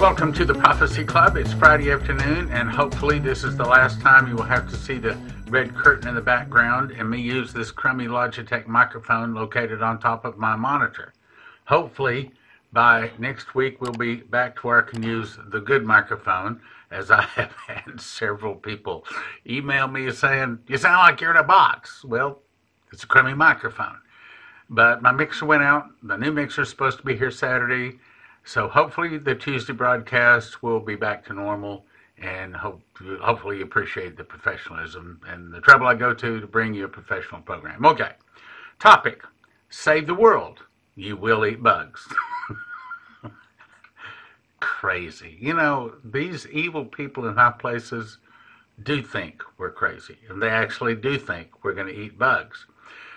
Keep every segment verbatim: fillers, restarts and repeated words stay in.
Welcome to the Prophecy Club. It's Friday afternoon, and hopefully this is the last time you will have to see the red curtain in the background and me use this crummy Logitech microphone located on top of my monitor. Hopefully by next week we'll be back to where I can use the good microphone, as I have had several people email me saying, "You sound like you're in a box." Well, it's a crummy microphone. But my mixer went out. The new mixer is supposed to be here Saturday. So hopefully the Tuesday broadcast will be back to normal, and hope, hopefully you appreciate the professionalism and the trouble I go to to bring you a professional program. Okay, topic, save the world. You will eat bugs. Crazy. You know, these evil people in high places do think we're crazy, and they actually do think we're going to eat bugs.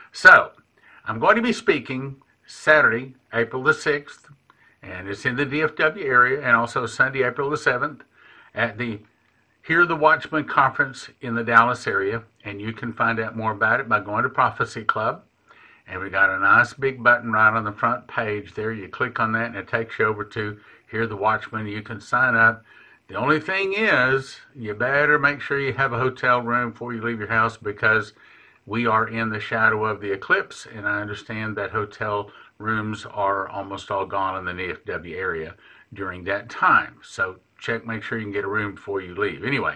So I'm going to be speaking Saturday, April the sixth, and it's in the D F W area, and also Sunday, April the seventh, at the Hear the Watchman Conference in the Dallas area. And you can find out more about it by going to Prophecy Club. And we got a nice big button right on the front page there. You click on that, and it takes you over to Hear the Watchman. You can sign up. The only thing is, you better make sure you have a hotel room before you leave your house, because we are in the shadow of the eclipse, and I understand that hotel rooms are almost all gone in the D F W area during that time. So check, make sure you can get a room before you leave. Anyway,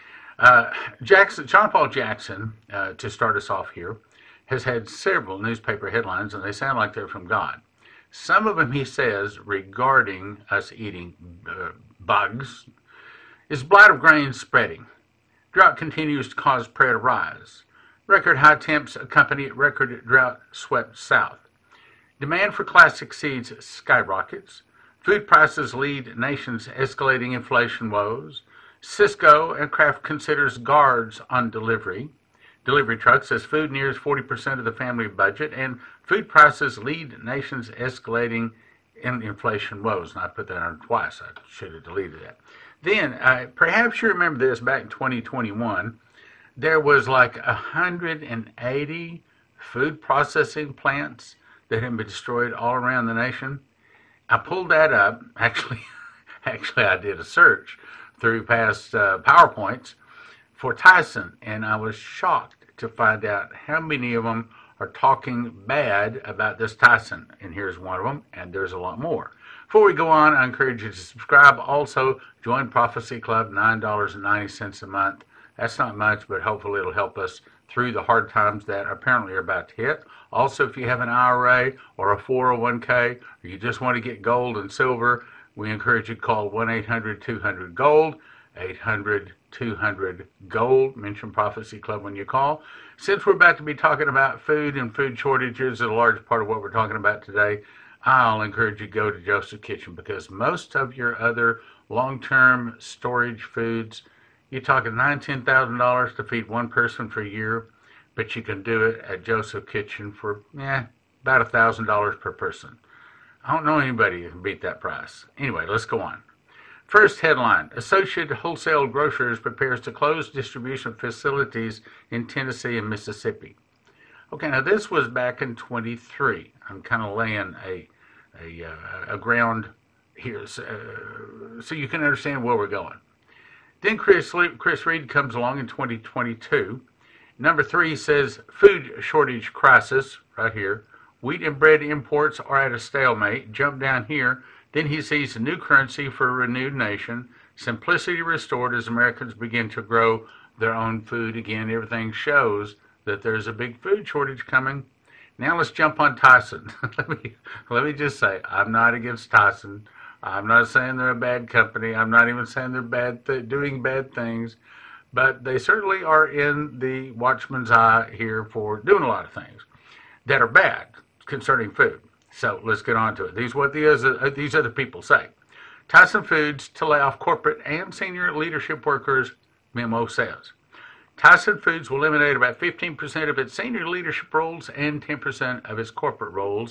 uh, Jackson, John Paul Jackson, uh, to start us off here, has had several newspaper headlines, and they sound like they're from God. Some of them, he says, regarding us eating uh, bugs, is blight of grain spreading. Drought continues to cause prayer to rise. Record high temps accompany record drought swept south. Demand for classic seeds skyrockets. Food prices lead nation's escalating inflation woes. Cisco and Kraft considers guards on delivery. Delivery trucks as food nears forty percent of the family budget, and food prices lead nation's escalating in inflation woes. And I put that on twice. I should have deleted that. Then, uh, perhaps you remember this, back in twenty twenty-one, there was like one hundred eighty food processing plants that had been destroyed all around the nation. I pulled that up. Actually, actually, I did a search through past uh, PowerPoints for Tyson, and I was shocked to find out how many of them are talking bad about this Tyson. And here's one of them, and there's a lot more. Before we go on, I encourage you to subscribe. Also, join Prophecy Club, nine dollars and ninety cents a month. That's not much, but hopefully it'll help us through the hard times that apparently are about to hit. Also, if you have an I R A or a four oh one k, or you just want to get gold and silver, we encourage you to call one eight hundred two hundred gold, eight hundred two hundred gold. Mention Prophecy Club when you call. Since we're about to be talking about food and food shortages, a large part of what we're talking about today, I'll encourage you to go to Joseph Kitchen, because most of your other long-term storage foods, you're talking nine thousand dollars, ten thousand dollars to feed one person for a year, but you can do it at Joseph Kitchen for eh, about one thousand dollars per person. I don't know anybody who can beat that price. Anyway, let's go on. First headline, Associated Wholesale Grocers prepares to close distribution facilities in Tennessee and Mississippi. Okay, now this was back in twenty-three. I'm kind of laying a, a, uh, a ground here so, uh, so you can understand where we're going. Then Chris, Chris Reed comes along in twenty twenty-two. Number three says, food shortage crisis, right here. Wheat and bread imports are at a stalemate. Jump down here. Then he sees a new currency for a renewed nation. Simplicity restored as Americans begin to grow their own food again. Everything shows that there's a big food shortage coming. Now let's jump on Tyson. let me let me just say, I'm not against Tyson. I'm not saying they're a bad company. I'm not even saying they're bad th- doing bad things, but they certainly are in the watchman's eye here for doing a lot of things that are bad concerning food. So let's get on to it. These what the uh, these other people say. Tyson Foods to lay off corporate and senior leadership workers, memo says. Tyson Foods will eliminate about fifteen percent of its senior leadership roles and ten percent of its corporate roles.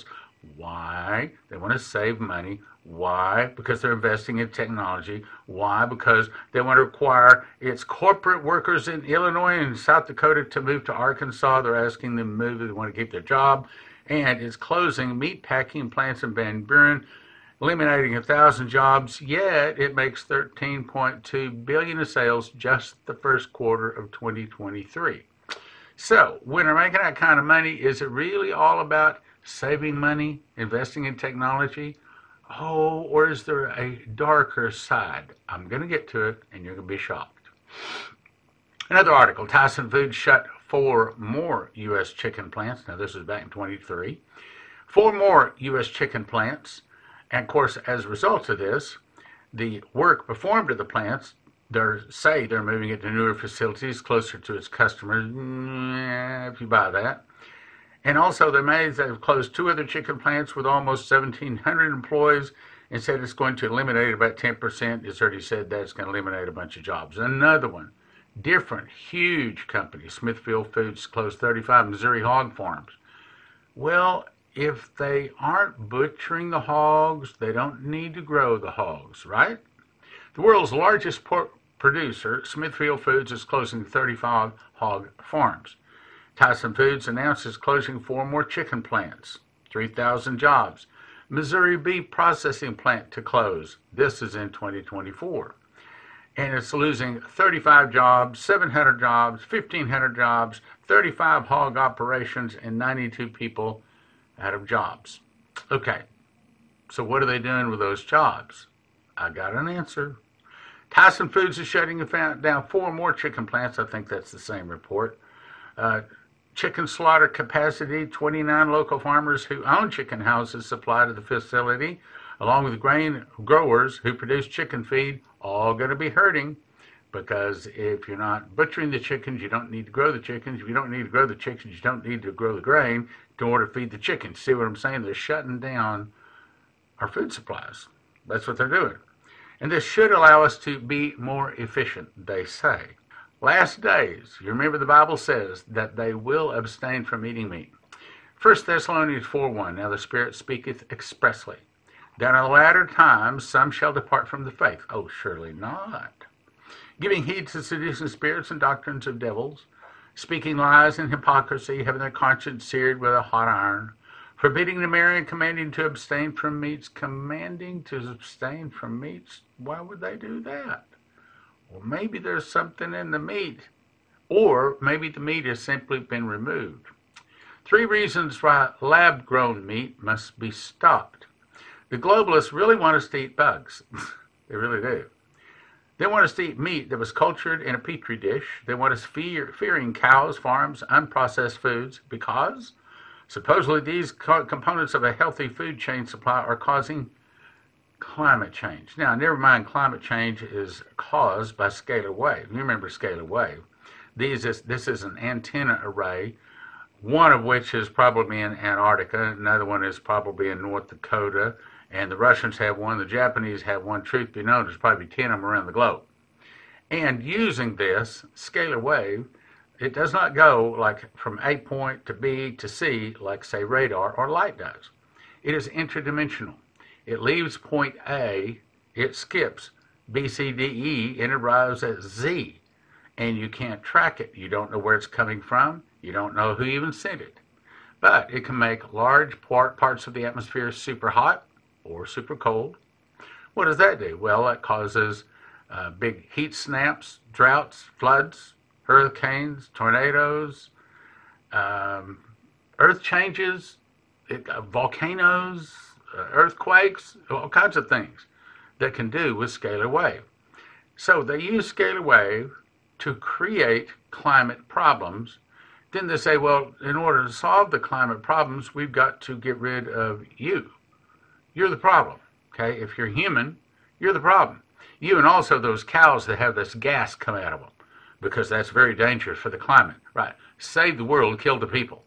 Why? They want to save money. Why? Because they're investing in technology. Why? Because they want to require its corporate workers in Illinois and South Dakota to move to Arkansas. They're asking them to move. They want to keep their job. And it's closing meat packing plants in Van Buren eliminating a thousand jobs, yet it makes thirteen point two billion dollars in sales just the first quarter of twenty twenty-three. So, when they're making that kind of money, is it really all about saving money, investing in technology? Oh, or is there a darker side? I'm going to get to it, and you're going to be shocked. Another article, Tyson Foods shut four more U S chicken plants. Now, this is back in twenty-three. Four more U S chicken plants. And, of course, as a result of this, the work performed at the plants, they say they're moving it to newer facilities closer to its customers, if you buy that. And also, they made, they've closed two other chicken plants with almost seventeen hundred employees and said it's going to eliminate about ten percent. It's already said that it's going to eliminate a bunch of jobs. Another one, different, huge company, Smithfield Foods, closed thirty-five Missouri hog farms. Well, if they aren't butchering the hogs, they don't need to grow the hogs, right? The world's largest pork producer, Smithfield Foods, is closing thirty-five hog farms. Tyson Foods announces closing four more chicken plants, three thousand jobs. Missouri beef processing plant to close. This is in twenty twenty-four. And it's losing thirty-five jobs, seven hundred jobs, fifteen hundred jobs, thirty-five hog operations, and ninety-two people out of jobs. Okay, so what are they doing with those jobs? I got an answer. Tyson Foods is shutting down four more chicken plants. I think that's the same report. Uh, chicken slaughter capacity, twenty-nine local farmers who own chicken houses supply to the facility, along with grain growers who produce chicken feed, all going to be hurting, because if you're not butchering the chickens, you don't need to grow the chickens. If you don't need to grow the chickens, you don't need to grow the grain in order to feed the chickens. See what I'm saying? They're shutting down our food supplies. That's what they're doing. And this should allow us to be more efficient, they say. Last days, you remember the Bible says that they will abstain from eating meat. First Thessalonians four one, now the Spirit speaketh expressly, that in the latter times some shall depart from the faith. Oh, surely not. Giving heed to seducing spirits and doctrines of devils, speaking lies and hypocrisy, having their conscience seared with a hot iron, forbidding to marry and commanding to abstain from meats. Commanding to abstain from meats? Why would they do that? Well, maybe there's something in the meat, or maybe the meat has simply been removed. Three reasons why lab-grown meat must be stopped. The globalists really want us to eat bugs. They really do. They want us to eat meat that was cultured in a petri dish. They want us fear, fearing cows, farms, unprocessed foods, because supposedly these co- components of a healthy food chain supply are causing climate change. Now, never mind, climate change is caused by scalar wave. You remember scalar wave. These is, this is an antenna array, one of which is probably in Antarctica, another one is probably in North Dakota, and the Russians have one, the Japanese have one. Truth be known, there's probably ten of them around the globe. And using this scalar wave, it does not go like from A point to B to C like, say, radar or light does. It is interdimensional. It leaves point A, it skips B, C, D, E, and it arrives at Z. And you can't track it. You don't know where it's coming from. You don't know who even sent it. But it can make large part, parts of the atmosphere super hot or super cold. What does that do? Well, it causes uh, big heat snaps, droughts, floods, hurricanes, tornadoes, um, earth changes, it, uh, volcanoes, uh, earthquakes, all kinds of things that can do with scalar wave. So they use scalar wave to create climate problems. Then they say, well, in order to solve the climate problems, we've got to get rid of you. You're the problem, okay? If you're human, you're the problem. You and also those cows that have this gas come out of them, because that's very dangerous for the climate. Right, save the world, kill the people.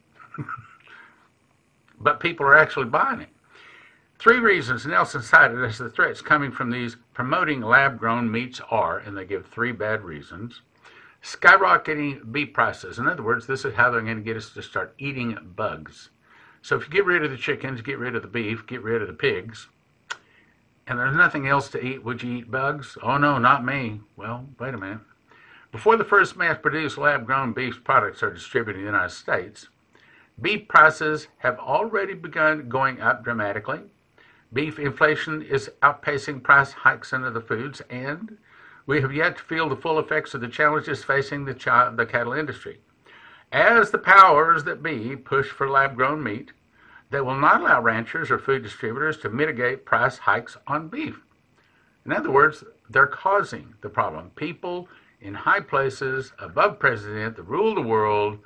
But people are actually buying it. Three reasons Nelson cited as the threats coming from these promoting lab-grown meats are, and they give three bad reasons: skyrocketing beef prices. In other words, this is how they're going to get us to start eating bugs. So if you get rid of the chickens, get rid of the beef, get rid of the pigs, and there's nothing else to eat, would you eat bugs? Oh no, not me. Well, wait a minute. Before the first mass-produced lab-grown beef products are distributed in the United States, beef prices have already begun going up dramatically. Beef inflation is outpacing price hikes in other foods, and we have yet to feel the full effects of the challenges facing the, ch- the cattle industry. As the powers that be push for lab-grown meat, they will not allow ranchers or food distributors to mitigate price hikes on beef. In other words, they're causing the problem. People in high places above president that rule the world,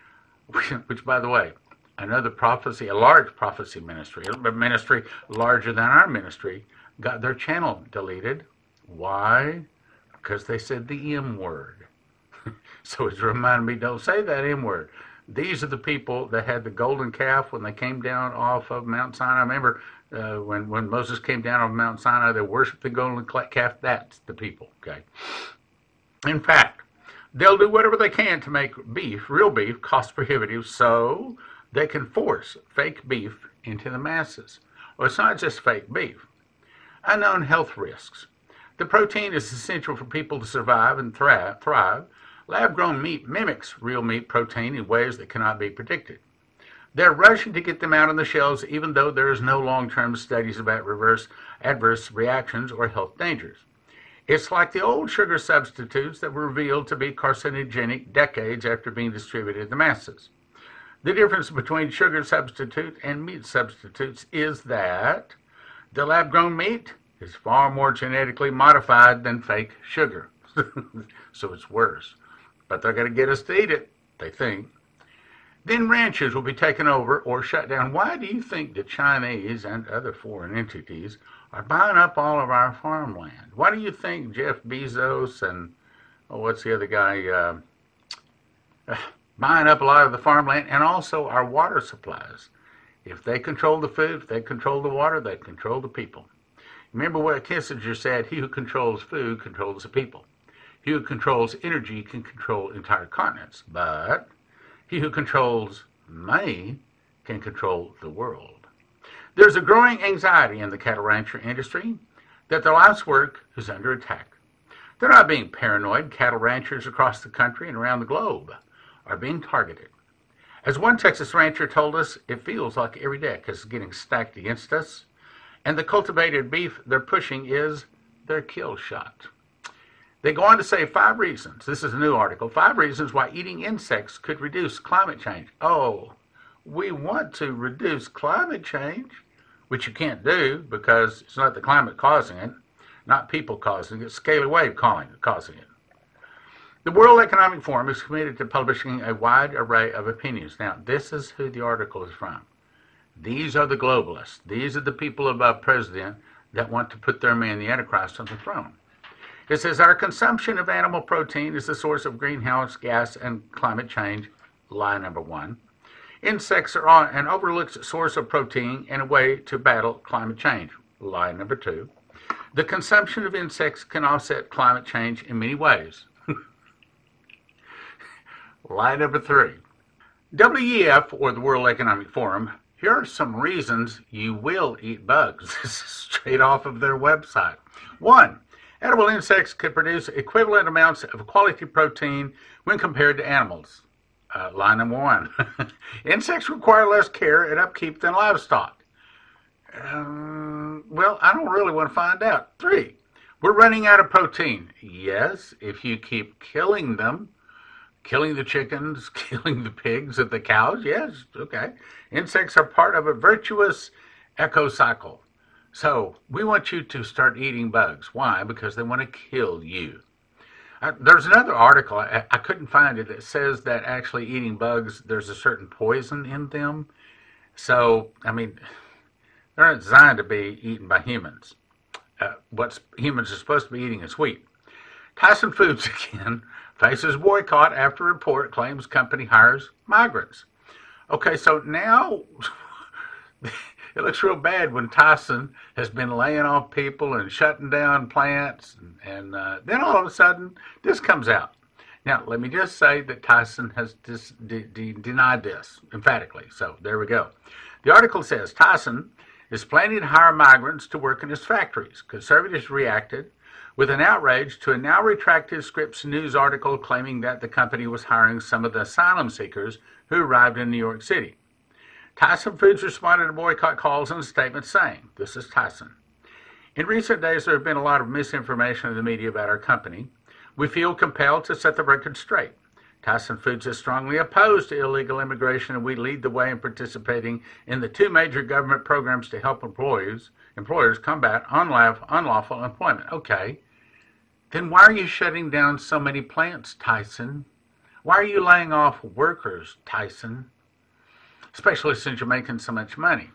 which, by the way, another prophecy, a large prophecy ministry, a ministry larger than our ministry, got their channel deleted. Why? Because they said the M word. So it's reminding me, don't say that M word. These are the people that had the golden calf when they came down off of Mount Sinai. I remember uh, when, when Moses came down off Mount Sinai, they worshiped the golden calf. That's the people, okay? In fact, they'll do whatever they can to make beef, real beef, cost prohibitive so they can force fake beef into the masses. Well, it's not just fake beef. Unknown health risks. The protein is essential for people to survive and thrive. thrive. Lab-grown meat mimics real meat protein in ways that cannot be predicted. They're rushing to get them out on the shelves even though there is no long-term studies about reverse adverse reactions or health dangers. It's like the old sugar substitutes that were revealed to be carcinogenic decades after being distributed to the masses. The difference between sugar substitute and meat substitutes is that the lab-grown meat is far more genetically modified than fake sugar. So it's worse. But they're going to get us to eat it, they think. Then ranches will be taken over or shut down. Why do you think the Chinese and other foreign entities are buying up all of our farmland? Why do you think Jeff Bezos and, oh, what's the other guy, uh, uh, buying up a lot of the farmland and also our water supplies? If they control the food, if they control the water, they control the people. Remember what Kissinger said, he who controls food controls the people. He who controls energy can control entire continents, but he who controls money can control the world. There's a growing anxiety in the cattle rancher industry that their life's work is under attack. They're not being paranoid. Cattle ranchers across the country and around the globe are being targeted. As one Texas rancher told us, it feels like every deck is getting stacked against us, and the cultivated beef they're pushing is their kill shot. They go on to say five reasons, this is a new article, five reasons why eating insects could reduce climate change. Oh, we want to reduce climate change, which you can't do because it's not the climate causing it, not people causing it, it's scaly wave causing it. The World Economic Forum is committed to publishing a wide array of opinions. Now, this is who the article is from. These are the globalists. These are the people above president that want to put their man, the Antichrist, on the throne. It says, our consumption of animal protein is the source of greenhouse gas and climate change. Lie number one. Insects are an overlooked source of protein and a way to battle climate change. Lie number two. The consumption of insects can offset climate change in many ways. Lie number three. W E F, or the World Economic Forum, here are some reasons you will eat bugs. This is straight off of their website. One, edible insects could produce equivalent amounts of quality protein when compared to animals. Uh, line number one. Insects require less care and upkeep than livestock. Um, well, I don't really want to find out. Three, we're running out of protein. Yes, if you keep killing them, killing the chickens, killing the pigs and the cows, yes, okay. Insects are part of a virtuous ecocycle. So we want you to start eating bugs. Why? Because they want to kill you. Uh, there's another article, I, I couldn't find it, that says that actually eating bugs, there's a certain poison in them. So, I mean, they're not designed to be eaten by humans. Uh, what humans are supposed to be eating is wheat. Tyson Foods, again, faces boycott after report claims company hires migrants. Okay, so now it looks real bad when Tyson has been laying off people and shutting down plants, and, and uh, then all of a sudden this comes out. Now, let me just say that Tyson has dis, de, de, denied this emphatically, so there we go. The article says Tyson is planning to hire migrants to work in his factories. Conservatives reacted with an outrage to a now retracted Scripps News article claiming that the company was hiring some of the asylum seekers who arrived in New York City. Tyson Foods responded to boycott calls in a statement saying, this is Tyson, in recent days there have been a lot of misinformation in the media about our company. We feel compelled to set the record straight. Tyson Foods is strongly opposed to illegal immigration, and we lead the way in participating in the two major government programs to help employees, employers combat unlawful, unlawful employment. Okay, then why are you shutting down so many plants, Tyson? Why are you laying off workers, Tyson? Especially since you're making so much money.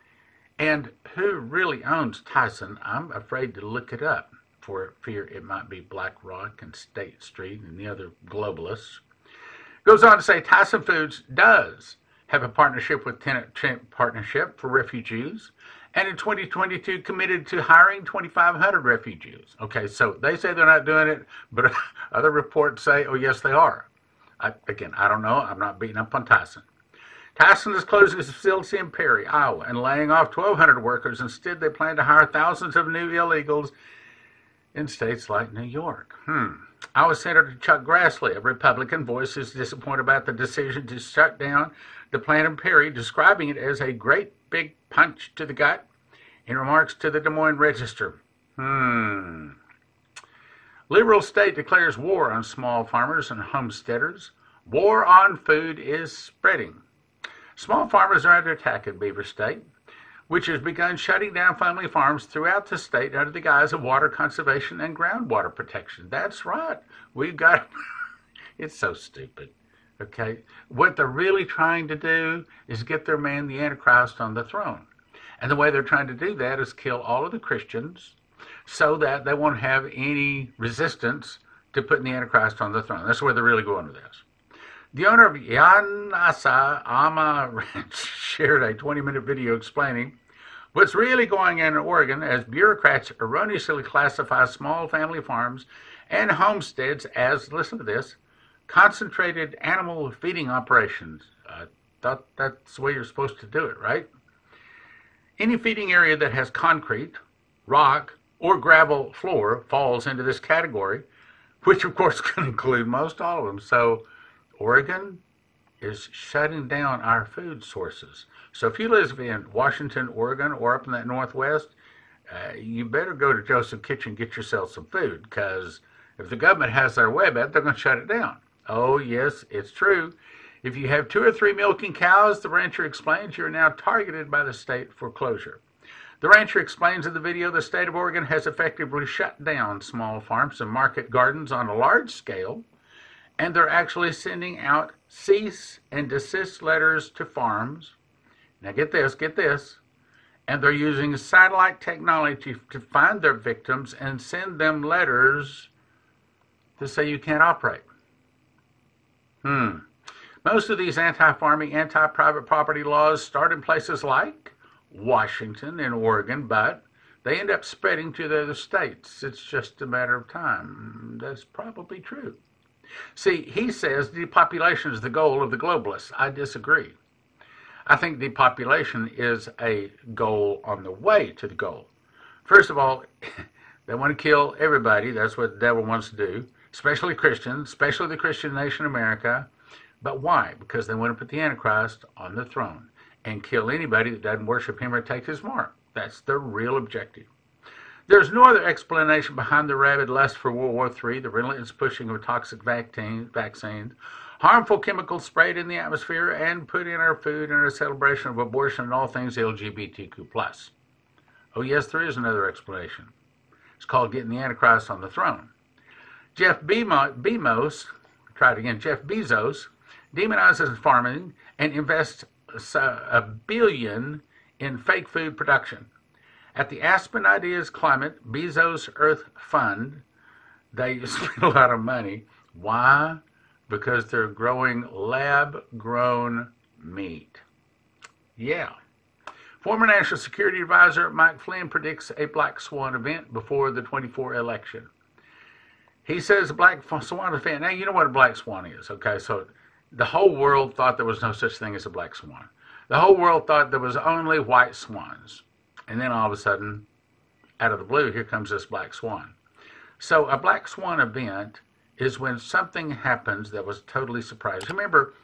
And who really owns Tyson? I'm afraid to look it up for fear it might be BlackRock and State Street and the other globalists. Goes on to say Tyson Foods does have a partnership with Tenant Partnership for Refugees, and in twenty twenty-two committed to hiring twenty-five hundred refugees. Okay, so they say they're not doing it, but other reports say, oh yes they are. I, again, I don't know. I'm not beating up on Tyson. Tyson is closing his facility in Perry, Iowa, and laying off twelve hundred workers. Instead, they plan to hire thousands of new illegals in states like New York. Hmm. Iowa Senator Chuck Grassley, a Republican, voices disappointed about the decision to shut down the plant in Perry, describing it as a great big punch to the gut in remarks to the Des Moines Register. Hmm. Liberal state declares war on small farmers and homesteaders. War on food is spreading. Small farmers are under attack in Beaver State, which has begun shutting down family farms throughout the state under the guise of water conservation and groundwater protection. That's right. We've got, it's so stupid, okay? What they're really trying to do is get their man, the Antichrist, on the throne. And the way they're trying to do that is kill all of the Christians so that they won't have any resistance to putting the Antichrist on the throne. That's where they're really going with this. The owner of Yanasa Ama Ranch shared a twenty-minute video explaining what's really going on in Oregon as bureaucrats erroneously classify small family farms and homesteads as, listen to this, concentrated animal feeding operations. I thought that's the way you're supposed to do it, right? Any feeding area that has concrete, rock, or gravel floor falls into this category, which of course can include most all of them. So Oregon is shutting down our food sources. So if you live in Washington, Oregon, or up in that Northwest, uh, you better go to Joseph Kitchen and get yourself some food, because if the government has their way about it, they're going to shut it down. Oh, yes, it's true. If you have two or three milking cows, the rancher explains, you're now targeted by the state for closure. The rancher explains in the video the state of Oregon has effectively shut down small farms and market gardens on a large scale, and they're actually sending out cease and desist letters to farms. Now get this, get this. And they're using satellite technology to find their victims and send them letters to say you can't operate. Hmm. Most of these anti-farming, anti-private property laws start in places like Washington and Oregon, but they end up spreading to the other states. It's just a matter of time. That's probably true. See, he says depopulation is the goal of the globalists. I disagree. I think depopulation is a goal on the way to the goal. First of all, they want to kill everybody. That's what the devil wants to do, especially Christians, especially the Christian nation America. But why? Because they want to put the Antichrist on the throne and kill anybody that doesn't worship him or take his mark. That's their real objective. There's no other explanation behind the rabid lust for World War Three, the relentless pushing of toxic vaccines, harmful chemicals sprayed in the atmosphere, and put in our food and our celebration of abortion and all things L G B T Q plus. Oh yes, there is another explanation. It's called getting the Antichrist on the throne. Jeff Bezos, try it again, Jeff Bezos, demonizes farming and invests a billion in fake food production. At the Aspen Ideas Climate Bezos Earth Fund, they spend a lot of money. Why? Because they're growing lab-grown meat. Yeah. Former National Security Advisor Mike Flynn predicts a black swan event before the twenty-four election. He says a black swan event. Now, you know what a black swan is, okay? So the whole world thought there was no such thing as a black swan. The whole world thought there was only white swans. And then all of a sudden, out of the blue, here comes this black swan. So a black swan event is when something happens that was totally surprising. Remember,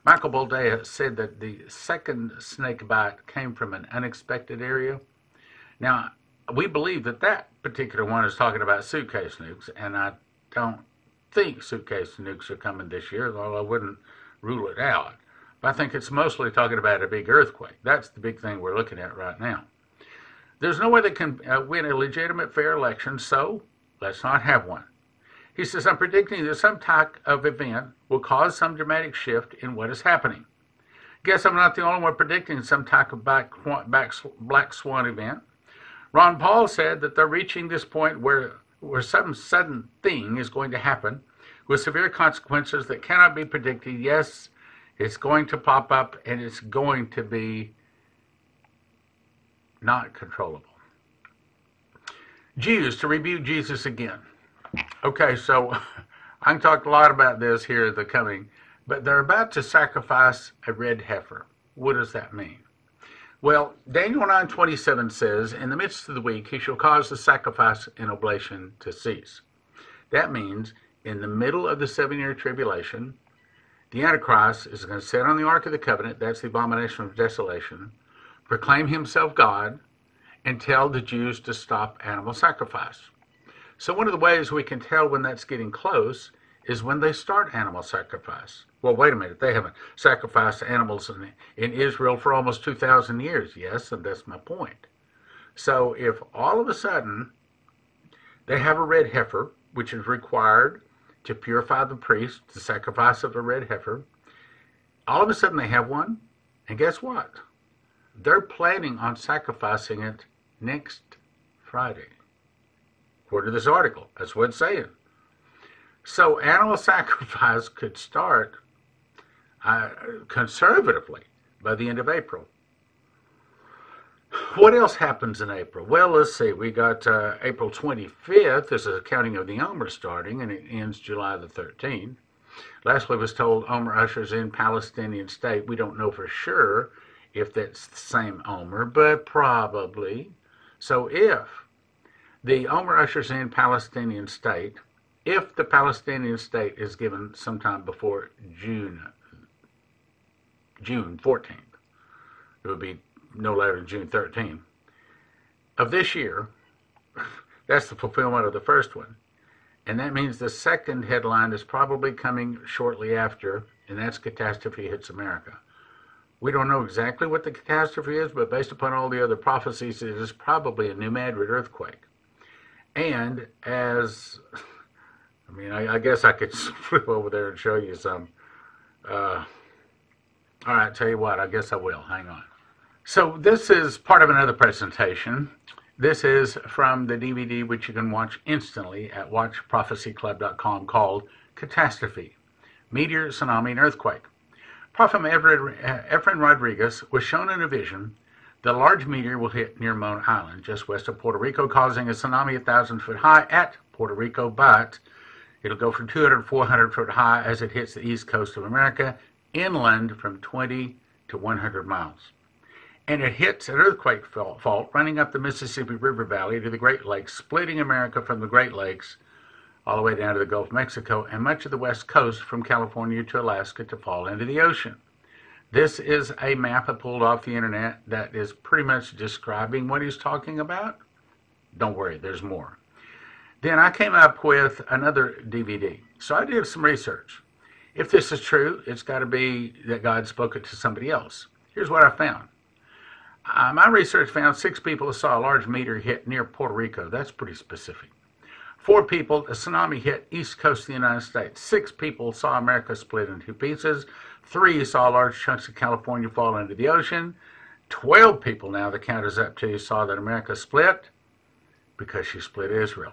Michael Boldea said that the second snake bite came from an unexpected area. Now, we believe that that particular one is talking about suitcase nukes, and I don't think suitcase nukes are coming this year, although I wouldn't rule it out. But I think it's mostly talking about a big earthquake. That's the big thing we're looking at right now. There's no way they can uh, win a legitimate, fair election, so let's not have one. He says, I'm predicting that some type of event will cause some dramatic shift in what is happening. Guess I'm not the only one predicting some type of back, back, black swan event. Ron Paul said that they're reaching this point where, where some sudden thing is going to happen with severe consequences that cannot be predicted. Yes, it's going to pop up, and it's going to be not controllable. Jews to rebuke Jesus again. Okay, so I can talk a lot about this here the coming, but they're about to sacrifice a red heifer. What does that mean? Well, Daniel nine twenty-seven says, in the midst of the week he shall cause the sacrifice and oblation to cease. That means in the middle of the seven-year tribulation, the Antichrist is going to sit on the Ark of the Covenant, that's the abomination of desolation, proclaim himself God, and tell the Jews to stop animal sacrifice. So one of the ways we can tell when that's getting close is when they start animal sacrifice. Well, wait a minute, they haven't sacrificed animals in, in Israel for almost two thousand years. Yes, and that's my point. So if all of a sudden they have a red heifer, which is required to purify the priest, the sacrifice of a red heifer, all of a sudden they have one, and guess what? They're planning on sacrificing it next Friday. According to this article, that's what it's saying. So animal sacrifice could start uh, conservatively by the end of April. What else happens in April? Well, let's see. We got uh, April twenty-fifth. This is a counting of the Omer starting, and it ends July the thirteenth. Lastly, was told Omer ushers in Palestinian state. We don't know for sure if that's the same Omer, but probably. So if the Omer ushers in Palestinian state, if the Palestinian state is given sometime before June, June fourteenth, it would be no later than June thirteenth of this year. That's the fulfillment of the first one. And that means the second headline is probably coming shortly after, and that's catastrophe hits America. We don't know exactly what the catastrophe is, but based upon all the other prophecies, it is probably a New Madrid earthquake. And as, I mean, I, I guess I could flip over there and show you some. Uh, all right, tell you what, I guess I will. Hang on. So this is part of another presentation. This is from the D V D, which you can watch instantly at watch prophecy club dot com, called Catastrophe, Meteor, Tsunami, and Earthquake. Prophet Efren Rodriguez was shown in a vision that a large meteor will hit near Mon Island, just west of Puerto Rico, causing a tsunami a thousand foot high at Puerto Rico, but it'll go from two hundred to four hundred foot high as it hits the east coast of America, inland from twenty to one hundred miles. And it hits an earthquake fault running up the Mississippi River Valley to the Great Lakes, splitting America from the Great Lakes all the way down to the Gulf of Mexico and much of the west coast from California to Alaska to fall into the ocean. This is a map I pulled off the internet that is pretty much describing what he's talking about. Don't worry, there's more. Then I came up with another D V D. So I did some research. If this is true, it's got to be that God spoke it to somebody else. Here's what I found. Uh, my research found six people saw a large meteor hit near Puerto Rico. That's pretty specific. Four people, a tsunami hit east coast of the United States. Six people saw America split into pieces. Three saw large chunks of California fall into the ocean. Twelve people, now the count is up to, saw that America split because she split Israel.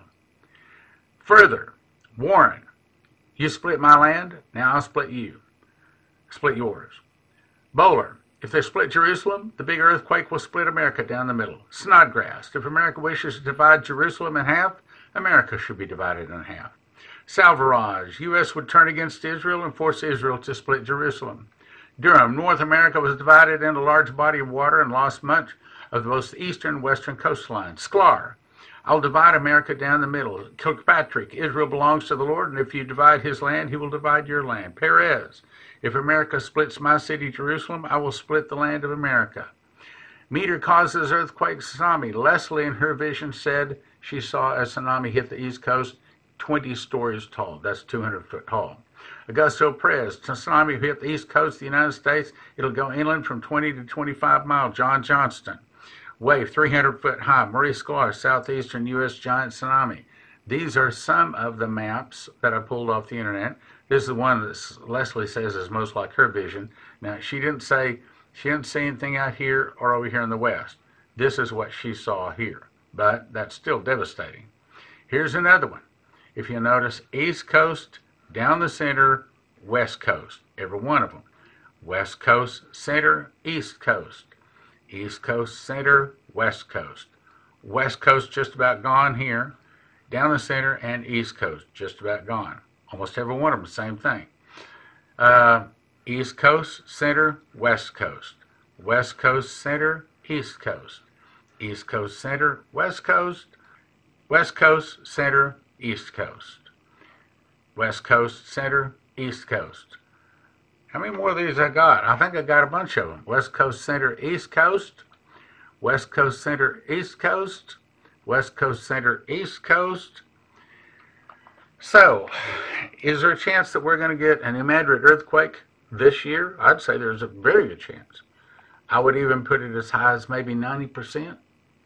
Further, Warren, you split my land, now I'll split you. Split yours. Bowler, if they split Jerusalem, the big earthquake will split America down the middle. Snodgrass, if America wishes to divide Jerusalem in half, America should be divided in half. Salvaraj, U S would turn against Israel and force Israel to split Jerusalem. Durham, North America was divided into a large body of water and lost much of both the eastern and western coastlines. Sklar, I'll divide America down the middle. Kilpatrick, Israel belongs to the Lord, and if you divide his land, he will divide your land. Perez, if America splits my city, Jerusalem, I will split the land of America. Meteor causes earthquake, tsunami. Leslie, in her vision, said she saw a tsunami hit the East Coast twenty stories tall. That's two hundred foot tall. Augusto Perez, tsunami hit the East Coast of the United States. It'll go inland from twenty to twenty-five miles. John Johnston. Wave three hundred foot high. Maurice Sklar, southeastern U S giant tsunami. These are some of the maps that I pulled off the internet. This is the one that Leslie says is most like her vision. Now, she didn't say, she didn't see anything out here or over here in the west. This is what she saw here, but that's still devastating. Here's another one. If you notice, East Coast, down the center, West Coast, every one of them. West Coast, center, East Coast. East Coast, center, West Coast. West Coast just about gone here. Down the center and East Coast just about gone. Almost every one of them, same thing. Uh, East Coast, center, West Coast. West Coast, center, East Coast. East Coast, center, West Coast. West Coast, center, East Coast. West Coast, center, East Coast. How many more of these I got? I think I got a bunch of them. West Coast, center, East Coast. West Coast, center, East Coast. West Coast, center, East Coast. So, is there a chance that we're going to get an New Madrid earthquake this year? I'd say there's a very good chance. I would even put it as high as maybe ninety percent.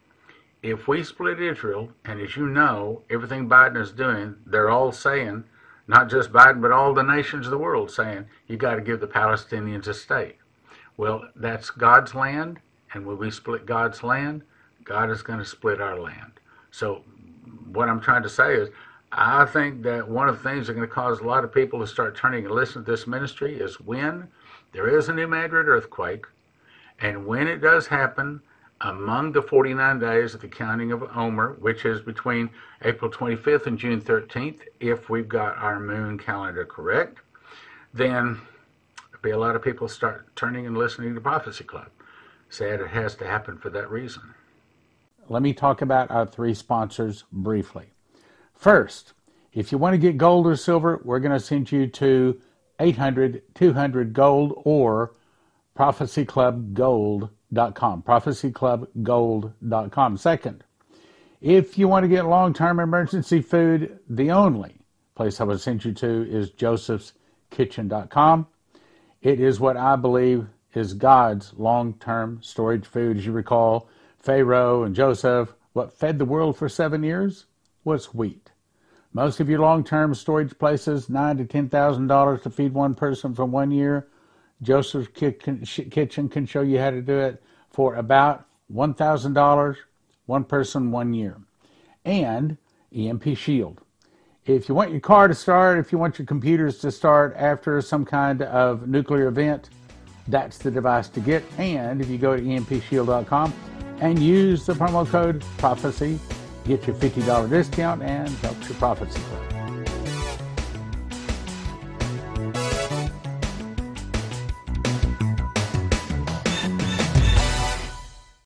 If we split Israel, and as you know, everything Biden is doing, they're all saying, not just Biden, but all the nations of the world saying, you got to give the Palestinians a state. Well, that's God's land, and when we split God's land, God is going to split our land. So what I'm trying to say is, I think that one of the things that are going to cause a lot of people to start turning and listen to this ministry is when there is a New Madrid earthquake, and when it does happen, among the forty-nine days of the counting of Omer, which is between April twenty-fifth and June thirteenth, if we've got our moon calendar correct, then there'll be a lot of people start turning and listening to Prophecy Club. Sad it has to happen for that reason. Let me talk about our three sponsors briefly. First, if you want to get gold or silver, we're going to send you to eight hundred two hundred gold or prophecy club gold dot com. prophecy club gold dot com. Second, if you want to get long-term emergency food, the only place I would send you to is josephs kitchen dot com. It is what I believe is God's long-term storage food. As you recall, Pharaoh and Joseph, what fed the world for seven years was wheat. Most of your long-term storage places, nine to ten thousand dollars to feed one person for one year. Joseph's Kitchen can show you how to do it for about one thousand dollars, one person, one year. And E M P Shield. If you want your car to start, if you want your computers to start after some kind of nuclear event, that's the device to get. And if you go to E M P shield dot com and use the promo code PROPHECY, get your fifty dollars discount and help your Prophecy Club.